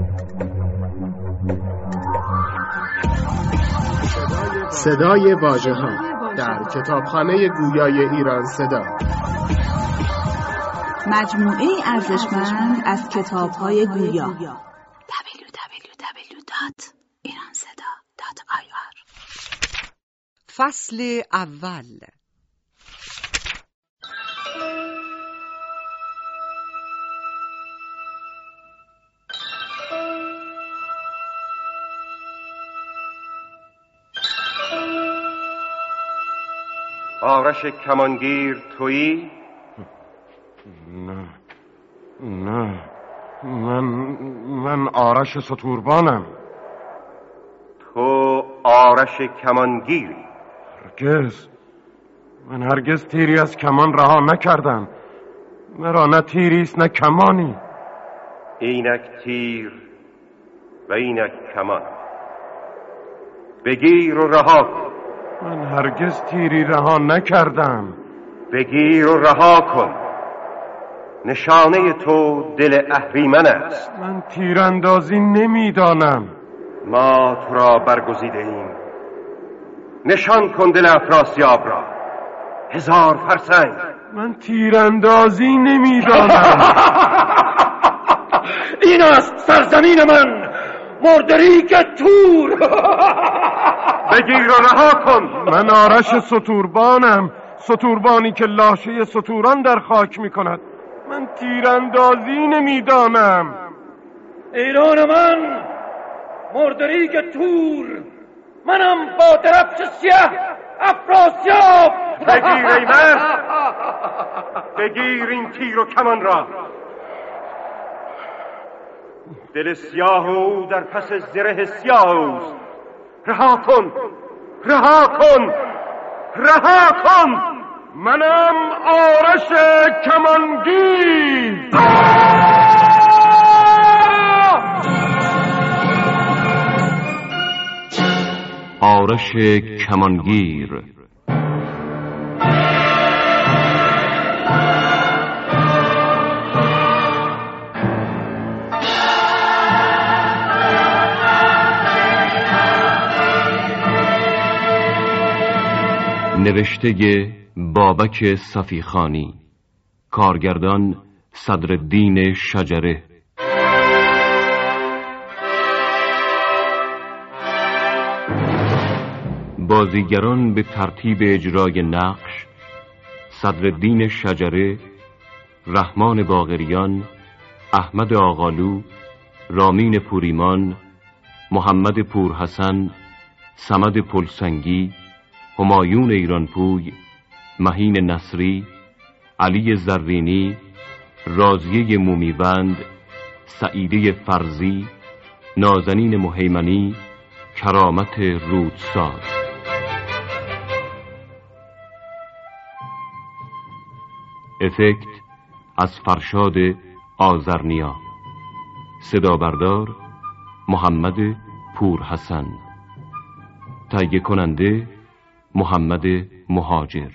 صدای واژه‌ها در کتابخانه گویای ایران صدا، مجموعه ارزشمند از کتاب‌های گویا. www.iranseda.ir. فصل اول. آرش کمانگیر تویی؟ نه من آرش ستوربانم. تو آرش کمانگیری؟ من هرگز تیری از کمان رها نکردم. مرا نه تیریست نه کمانی. اینک تیر و اینک کمان، بگیر و رها کن. من هرگز تیری رها نکردم. بگیر و رها کن. نشانه تو دل اهریمن است. من تیراندازی نمیدانم. ما تو را برگزیده ایم. نشان کن دل افراسیاب را. 1000 فرسنگ. من تیراندازی نمیدانم. این است سرزمین من، مردریک تور. بگیر و رها کن. من آرش ستوربانم، ستوربانی که لاشه ستوران در خاک می کند. من تیراندازی نمیدانم. ایران من، مردریک تور، منم با درفش سیاه افراسیاب. بگیر ای مرد، بگیر این تیر و کمان را. دل سیاه او در پس زره سیاه اوست. رها کن، رها کن، رها کن. منم آرش کمانگیر. آرش کمانگیر. نوشته بابک صفیخانی، کارگردان صدرالدین شجره. بازیگران به ترتیب اجرای نقش: صدرالدین شجره، رحمان باقریان، احمد آقالو، رامین پوریمان، محمد پورحسن، صمد پلسنگی، همایون ایرانپوی، مهین نصری، علی زرینی، راضیه مومیوند، سعیده فرزی، نازنین مهیمنی، کرامت رودساز. افکت از فرشاد آذرنیا. صدا بردار محمد پورحسن. تهیه کننده محمد مهاجر.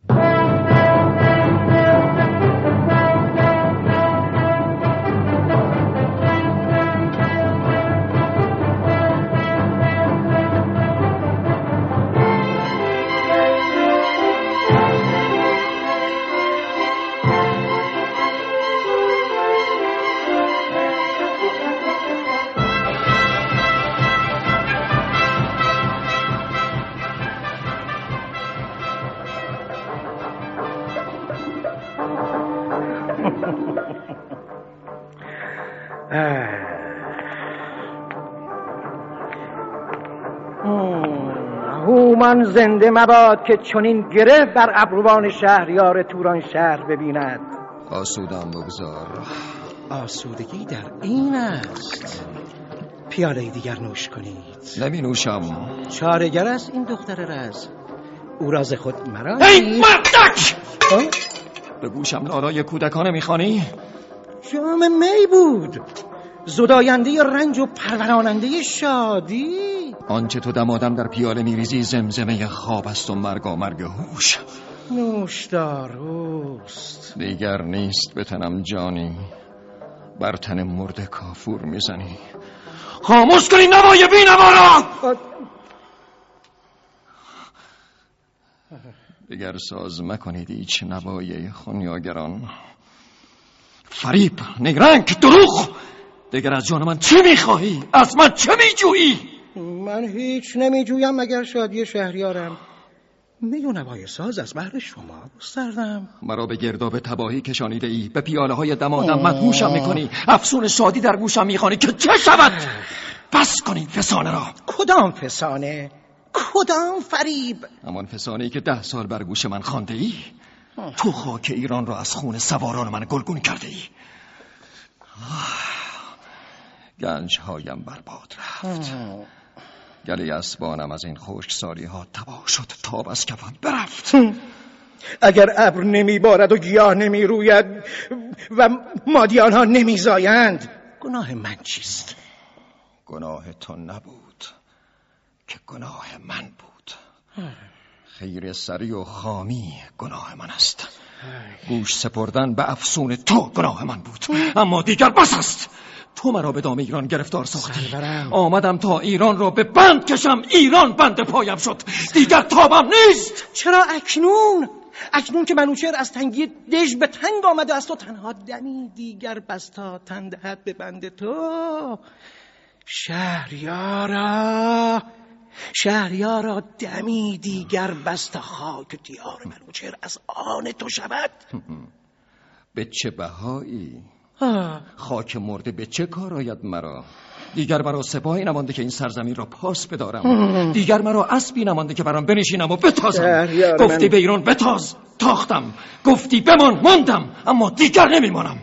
هومان زنده مباد که چنین گره بر ابروان شهریار توران شهر ببیند. آسودم بگذار. آسودگی در این است. پیاله دیگر نوش کنید. نمی نوشم. چاره‌گر است این دختر رز. او راز خود مرا. ای مردک! به گوشم نالای کودکانه میخوانی؟ جام می بود، زداینده رنج و پروراننده شادی. آنچه تو دمادم در پیاله میریزی زمزمه خواب است و مرگ هوش. نوشدار اوست. دیگر نیست به تنم جانی، بر تن مرده کافور میزنی. خاموش کنی نوای بی نوا را. دیگر ساز مکنید هیچ نوای خونیاگران. فریب، نیرنگ، دروغ. دیگر از جان من چه میخواهی؟ از من چه میجویی؟ من هیچ نمیجویم مگر شادی شهریارم. میدونوای ساز از بحر شما گستردم. مرا به گرداب تباهی کشانیده ای، به پیاله های دمادم مدهوشم میکنی، افسون شادی در گوشم میخوانی که چه شود؟ بس کنید فسانه را. کدام فسانه؟ کدام فریب؟ همان فسانه‌ای که 10 سال بر گوش من خوانده ای. تو خاک ایران را از خون سواران من گلگون کرده ای. گنج هایم برباد رفت. گلی اسبانم از این خشکسالی ها تباه شد، تاب از کفم برفت. اگر ابر نمی بارد و گیاه نمی روید و مادیان ها نمی زایند، گناه من چیست؟ گناه تو نبود که گناه من بود. خیر سری و خامی گناه من است. گوش سپردن به افسون تو گناه من بود. اما دیگر بس است. تو مرا به دام ایران گرفتار ساختی. آمدم تا ایران را به بند کشم. ایران بند پایم شد. دیگر تابم نیست. چرا اکنون که منوچهر از تنگی دژ به تنگ آمده است و تنها دمی دیگر بس تا تن دهد به بند تو؟ شهریارا دمی دیگر بس تا خاک دیار منوچهر از آن تو شود. به چه بهایی؟ خاک مرده به چه کار آید مرا؟ دیگر مرا سپاهی نمانده که این سرزمین را پاس بدارم. دیگر مرا اسبی نمانده که برام بنشینم و بتازم. گفتی به ایران بتاز، تاختم. گفتی بمان، ماندم. اما دیگر نمیمانم.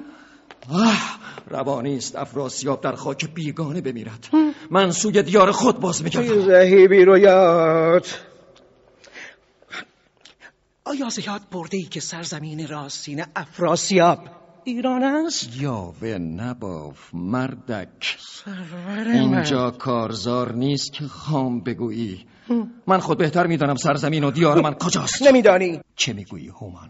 روانی است افراسیاب در خاک بیگانه بمیرد. من سوی دیار خود باز میگردم. زهیبی رویات. آیا زیاد برده ای که سرزمین راستین افراسیاب ایران است؟ یاوه نباف مردک. اینجا کارزار نیست که خام بگویی. من خود بهتر میدانم سرزمین و دیار من کجاست. نمیدانی؟ چه میگویی هومان؟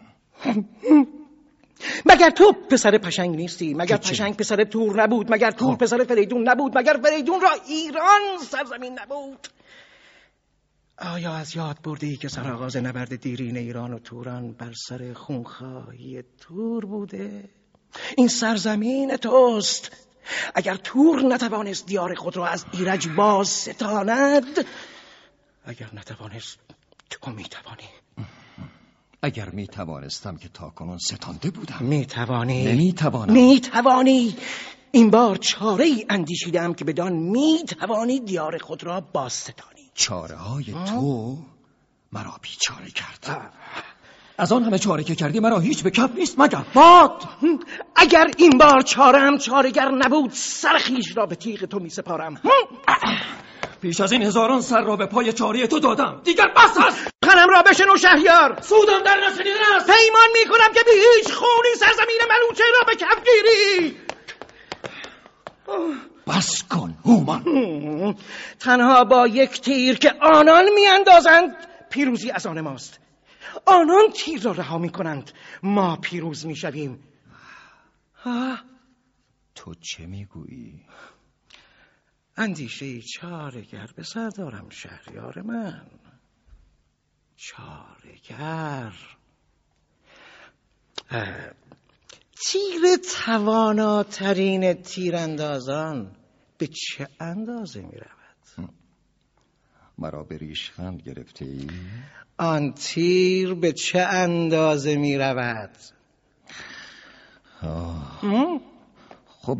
مگر تو پسر پشنگ نیستی؟ مگر پشنگ پسر تور نبود؟ مگر تور پسر فریدون نبود؟ مگر فریدون را ایران سرزمین نبود؟ آیا از یاد بردی که سرآغاز نبرد دیرین ایران و توران بر سر خونخواهی تور بوده؟ این سرزمین توست. اگر تور نتوانست دیار خود را از ایرج باز ستاند، اگر نتوانست، تو میتوانی. اگر میتوانستم که تاکنون ستانده بودم. میتوانی؟ نمیتوانم. میتوانی. این بار چاره ای اندیشیدم که بدان میتوانی دیار خود را باز ستانی. چاره های تو مرا بیچاره کرد. از آن همه چاره که کردی مرا هیچ به کف نیست مگر باد. اگر این بار چاره‌ام چاره‌گر نبود، سر خویش را به تیغ تو می سپارم. پیش از این هزاران سر را به پای چاره تو دادم. دیگر بس است. خنم را بشنو شهریار. سودم در نشنیدن است. پیمان می کنم که به هیچ خونی سرزمین منوچهر را به کف گیری. بس کن هومان. تنها با یک تیر که آنان می اندازند پیروزی از آن ماست. آنان تیر را رها می کنند، ما پیروز می شویم. تو چه می گویی؟ اندیشه چاره‌گر به سر دارم شهریار من. چاره‌گر. تیر تواناترین تیراندازان به چه اندازه می رود؟ مرا به ریشخند گرفته ای؟ آن تیر به چه اندازه می رود؟ خب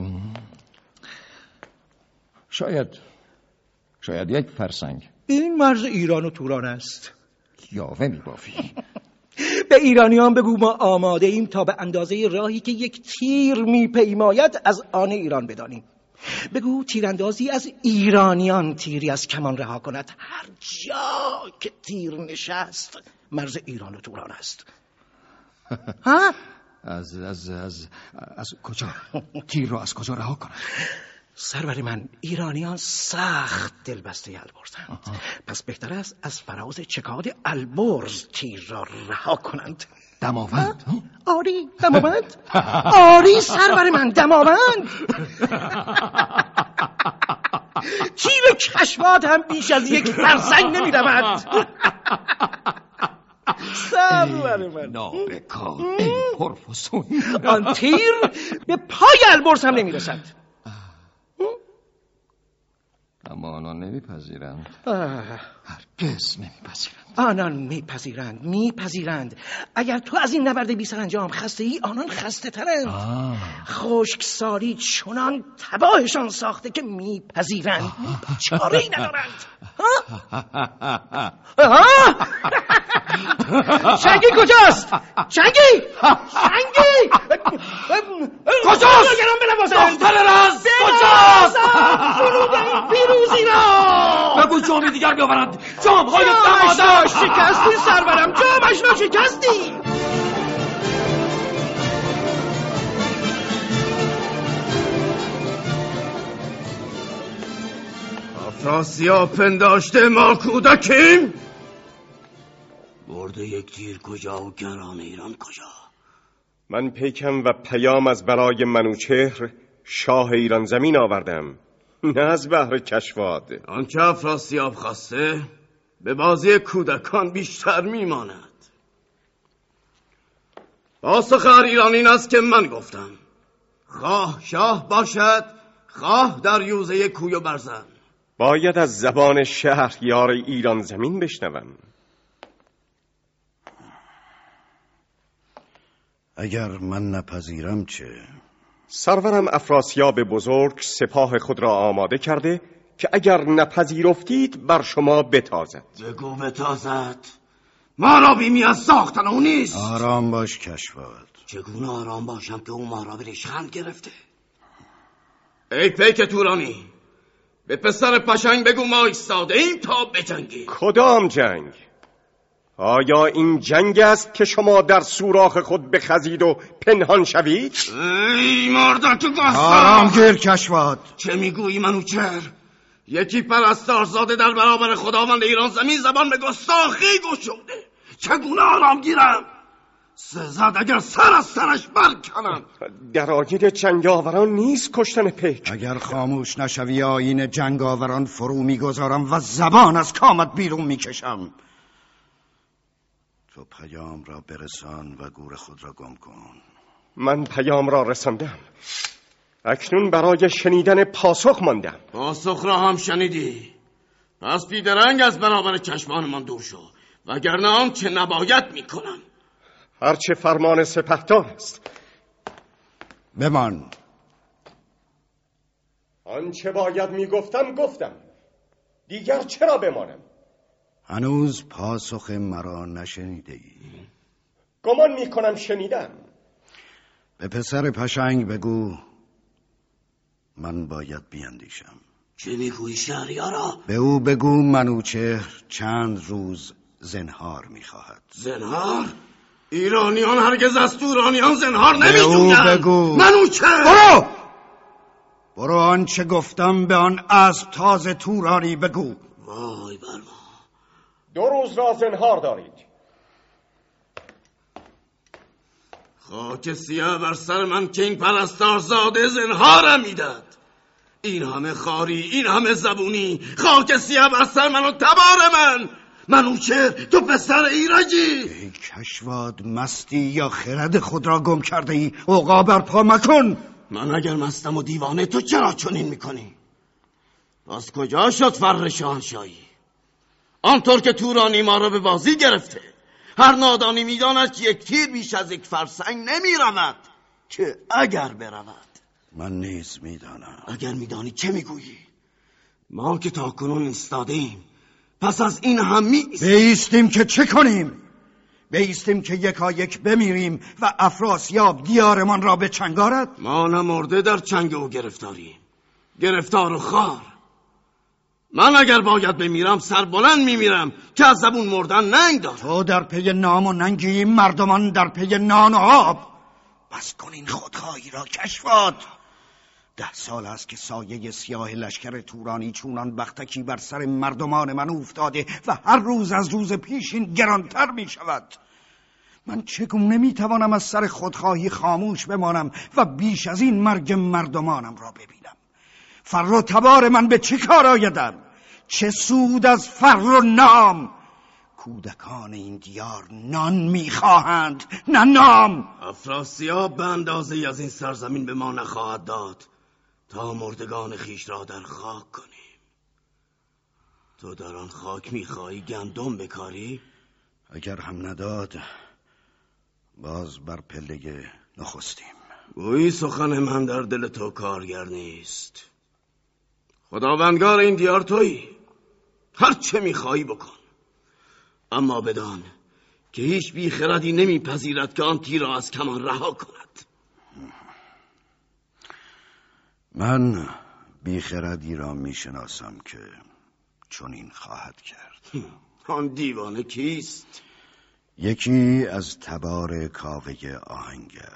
شاید یک فرسنگ. این مرز ایران و توران است. یاوه می بافی. به ایرانیان بگو ما آماده ایم تا به اندازه راهی که یک تیر می پیماید از آن ایران بدانیم. بگو تیراندازی از ایرانیان تیری از کمان رها کند. هر جا که تیر نشست مرز ایران و توران است. از کجا؟ تیر رو از کجا رها کند؟ سرور من، ایرانیان سخت دلبسته البرزند. پس بهتر است از فراز چکاد البرز تیر را رها کنند. دماوند؟ آری دماوند. آری سرور من، دماوند. کشواد هم بیش از یک فرسنگ نمی رود. سرور من نابکار ای پرفسون، آن تیر به پای البرز هم نمی رسد. اما آنان نمیپذیرند، هرگز نمیپذیرند. آنان میپذیرند. اگر تو از این نبرد بی سرانجام خسته ای، آنان خسته ترند. خشکسالی چنان تباهشان ساخته که میپذیرند، چاره ای ندارند. شنگی کجاست؟ شنگی کجاست؟ دختر رز کجاست؟ فرود این پیروزی را بگو جامی دیگر بیاورند. جام های جامش را شکستی سرورم، جامش را شکستی. افراسیاب پنداشته ما کودکیم. برده یک تیر کجا و گران ایران کجا؟ من پیکم و پیام از برای منوچهر شاه ایران زمین آوردم، نه از بهر کشواد. آنچه افراسیاب خواسته به بازی کودکان بیشتر میماند. پاسخ هر ایران این است که من گفتم، خواه شاه باشد، خواه در یوزه کوی و برزن. باید از زبان شهریار ایران زمین بشنوم. اگر من نپذیرم چه؟ سرورم افراسیاب بزرگ سپاه خود را آماده کرده که اگر نپذیرفتید بر شما بتازد. بگو بتازد؟ ما را بیمی از ساختن او نیست. آرام باش کشواد. چگونه آرام باشم که او ما را به ریشخند گرفته؟ ای پیک تورانی، به پسر پشنگ بگو ما ایستاده ایم تا بجنگیم. کدام جنگ؟ آیا این جنگ است که شما در سوراخ خود بخزید و پنهان شوید؟ ای مردک گستاخ! آرام گیر کشواد. چه میگویی منوچهر؟ یکی پرستارزاده در برابر خداوند ایران زمین زبان به گستاخی گشوده. چگونه آرام گیرم؟ سزد اگر سر از سرش برکنم. در آیین جنگاوران نیست کشتن پیک. اگر خاموش نشوی آیین جنگاوران فرو میگذارم و زبان از کامت بیرون میکشم. تو پیام را برسان و گور خود را گم کن. من پیام را رساندم، اکنون برای شنیدن پاسخ ماندم. پاسخ را هم شنیدی؟ پس بیدرنگ از برابر چشمان من دور شو، وگرنه آنچه نباید میکنم. هرچه فرمان سپهدار است. بمان. آنچه باید میگفتم گفتم، دیگر چرا بمانم؟ هنوز پاسخ مرا نشنیده ای؟ گمان میکنم شنیدم. به پسر پشنگ بگو من باید بیندیشم. چه میگویی شهریارا؟ به او بگو منوچهر چند روز زنهار میخواهد. زنهار؟ ایرانیان هرگز از تورانیان زنهار نمیدونن. به او بگو. منوچهر برو آنچه گفتم به آن اسب تاز تورانی بگو. وای بر ما. 2 روز را زنهار دارید. خاک سیاه بر سر من که این پرستارزاده زنهارم میداد. این همه خاری، این همه زبونی، خاک سیاه بر سر من و تبار من. منوچهر تو پسر ایرجی. ای کشواد، مستی یا خرد خود را گم کرده ای؟ اوقا برپا مکن. من اگر مستم و دیوانه تو چرا چنین میکنی؟ از کجا شد فر شاهنشاهی؟ آنطور که تورانی ما را به بازی گرفته، هر نادانی میداند که یک تیر بیش از یک فرسنگ نمی رود، که اگر برود. من نیز میدانم. اگر میدانی چه میگویی؟ ما که تا کنون ایستاده ایم، پس از این هم بایستیم که چه کنیم؟ بایستیم که یکایک بمیریم و افراسیاب دیارمان را به چنگ آرد؟ ما نمرده در چنگ او گرفتاریم، گرفتار و خار. من اگر باید بمیرم سربلند میمیرم که از زبون مردن ننگ دارم. تو در پی نام و ننگی، مردمان در پی نان و آب. بس کن این خودخواهی را کشواد. 10 سال است که سایه سیاه لشکر تورانی چونان بختکی بر سر مردمان من افتاده و هر روز از روز پیشین گرانتر می شود. من چگونه می توانم از سر خودخواهی خاموش بمانم و بیش از این مرگ مردمانم را ببینم؟ فر و تبار من به چه کار آیدم؟ چه سود از فر و نام؟ کودکان این دیار نان میخواهند نه نام. افراسیاب به اندازه‌ای از این سرزمین به ما نخواهد داد تا مردگان خیش را در خاک کنیم. تو در آن خاک میخواهی گندم بکاری؟ اگر هم نداد باز بر پله نخستیم. گویی سخن من در دل تو کارگر نیست. خداوندگار این دیار تویی، هر چه میخواهی بکن، اما بدان که هیچ بیخردی نمیپذیرد که آن تیر را از کمان رها کند. من بیخردی را میشناسم که چنین خواهد کرد. آن دیوانه کیست؟ یکی از تبار کاوه آهنگر.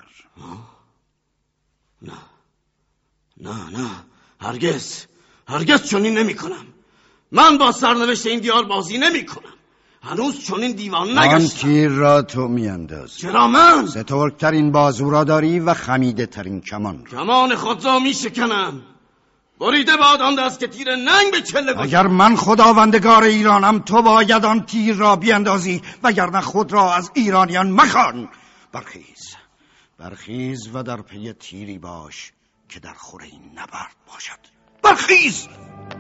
نه هرگز چنین نمی کنم. من با سرنوشت این دیار بازی نمی کنم. هنوز چنین دیوانه نگشتم. آن تیر را تو میاندازی. چرا من؟ سترگترین بازو را داری و خمیده ترین کمان. کمان خود را می شکنم. بریده باد آن دست که تیر ننگ به چله گذارد. اگر من خداوندگار ایرانم تو باید آن تیر را بیاندازی، وگرنه خود را از ایرانیان مخوان. برخیز و در پی تیری باش که در خور این نبرد باشد. برخیز!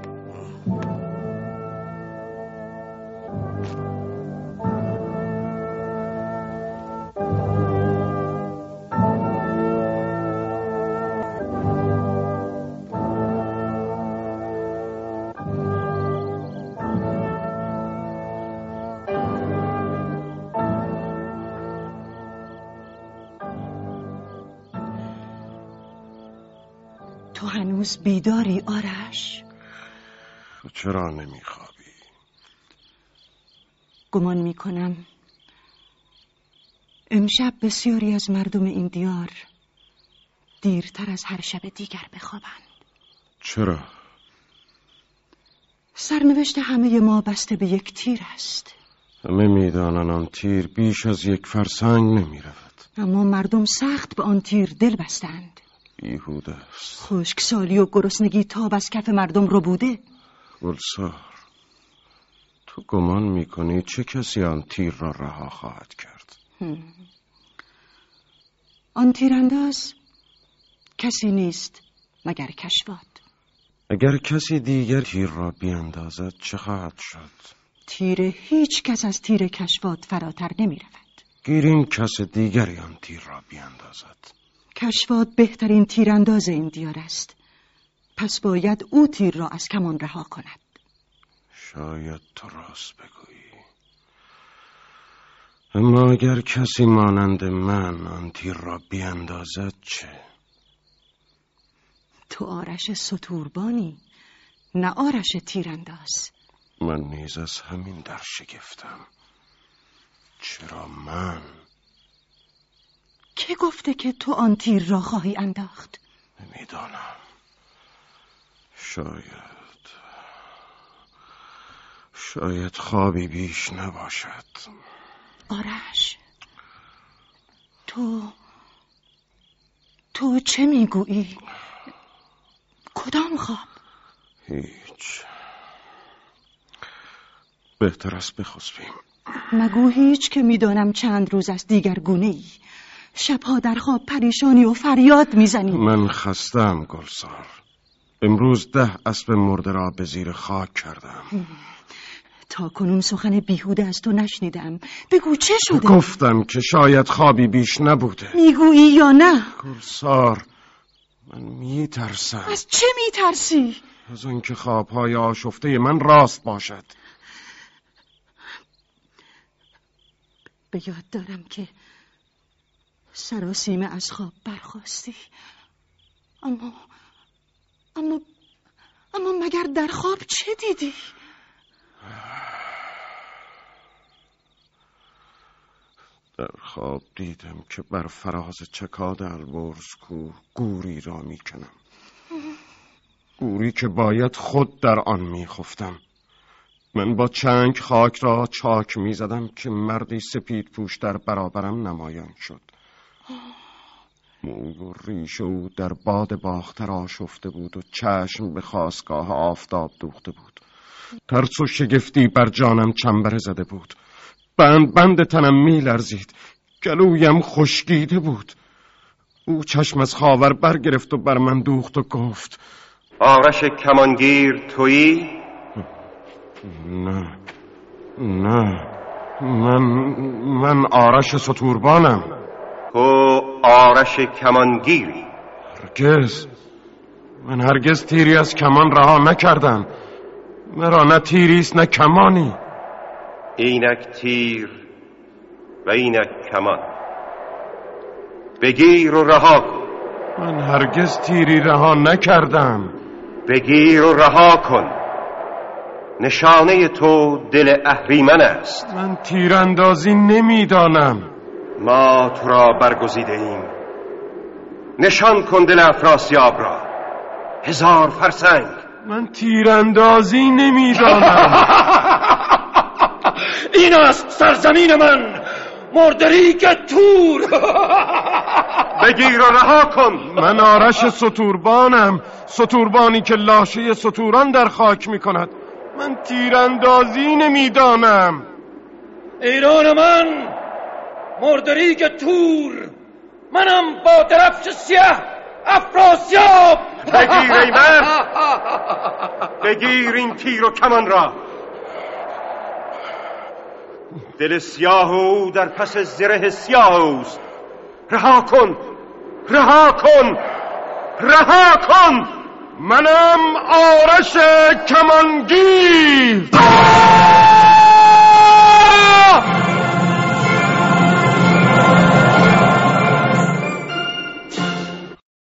تو هنوز بیداری آرش؟ چرا نمیخوابی؟ گمان میکنم امشب بسیاری از مردم این دیار دیرتر از هر شب دیگر بخوابند. چرا؟ سرنوشت همه ما بسته به یک تیر است. همه میدانن آن تیر بیش از یک فرسنگ نمیرود، اما مردم سخت به آن تیر دل بستند. بیهوده است. خشکسالی و گرسنگی تاب از کف مردم رو بوده. گلسار، تو گمان میکنی چه کسی آن تیر را رها خواهد کرد؟ آن تیرانداز کسی نیست مگر کشواد. اگر کسی دیگر تیر را بیاندازد چه خواهد شد؟ تیر هیچ کس از تیر کشواد فراتر نمی رود. گیرین کس دیگری آن تیر را بیاندازد. کشواد بهترین تیرانداز این دیار است، پس باید او تیر را از کمان رها کند. شاید تو راست بگویی، اما اگر کسی مانند من آن تیر را بیاندازد چه؟ تو آرش ستوربانی، نه آرش تیرانداز. من نیز از همین در شگفتم. چرا من؟ که گفته که تو آن تیر را خواهی انداخت؟ نمیدانم. شاید خوابی بیش نباشد. آرش، تو چه میگویی؟ کدام خواب؟ هیچ. بهتر است بخسبیم. مگو هیچ که میدانم چند روز از دیگر گونه ای. شبها در خواب پریشانی و فریاد میزنی. من خستم گلسار. امروز 10 اسب مرده را به زیر خاک کردم. تا کنون سخن بیهوده از تو نشنیدم. بگو چه شده؟ گفتم که شاید خوابی بیش نبوده. میگویی یا نه؟ گلسار، من میترسم. از چه میترسی؟ از آنکه خوابهای آشفته من راست باشد. به یاد دارم که سراسیمه از خواب برخاستی، اما مگر در خواب چه دیدی؟ در خواب دیدم که بر فراز چکاد البرز کوه گوری را میکنم. گوری که باید خود در آن میخفتم. من با چنگ خاک را چاک میزدم که مردی سپید پوش در برابرم نمایان شد. موی و ریش او در باد باختر آشفته بود و چشم به خاستگاه آفتاب دوخته بود. ترس و شگفتی بر جانم چنبره زده بود. بند تنم می لرزید. گلویم خشکیده بود. او چشم از خاور برگرفت و بر من دوخت و گفت: آرش کمانگیر تویی؟ نه من آرش ستوربانم. تو آرش کمانگیری؟ من هرگز تیری از کمان رها نکردم. مرا نه تیریست نه کمانی. اینک تیر و اینک کمان. بگیر و رها کن. من هرگز تیری رها نکردم. بگیر و رها کن. نشانه تو دل اهریمن است. من تیراندازی نمیدانم. ما تو را برگزیده ایم. نشان کن دل افراسیاب را. 1000 فرسنگ. من تیراندازی نمیدانم. این است سرزمین من، مردریک تور. بگیر و رها کن. من آرش ستوربانم، ستوربانی که لاشه ستوران در خاک می کند. من تیراندازی نمیدانم. ایران من، مردریک تور، منم با درفش سیاه افراسیاب. بگیر ای مرد. بگیر این تیر و کمان را. دل سیاه او در پس زره سیاه اوست. رها کن. رها کن. رها کن. منم آرش کمانگیر.